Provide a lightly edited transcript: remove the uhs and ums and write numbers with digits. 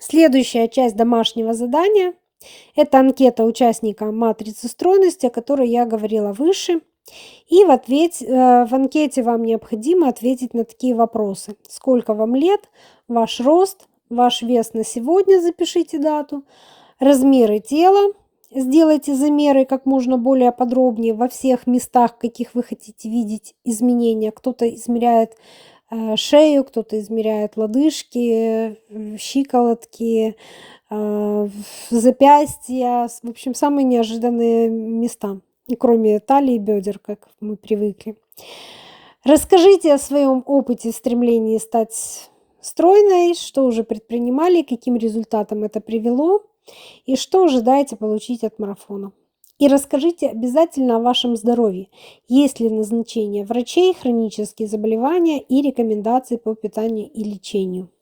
Следующая часть домашнего задания – это анкета участника матрицы стройности, о которой я говорила выше. И в анкете вам необходимо ответить на такие вопросы. Сколько вам лет, ваш рост, ваш вес на сегодня, запишите дату, размеры тела, сделайте замеры как можно более подробнее во всех местах, в каких вы хотите видеть изменения. Кто-то измеряет шею, кто-то измеряет лодыжки, щиколотки, запястья, в общем, самые неожиданные места, и кроме талии и бедер, как мы привыкли. Расскажите о своем опыте стремлении стать стройной, что уже предпринимали, каким результатам это привело и что ожидаете получить от марафона. И расскажите обязательно о вашем здоровье. Есть ли назначение врачей, хронические заболевания и рекомендации по питанию и лечению.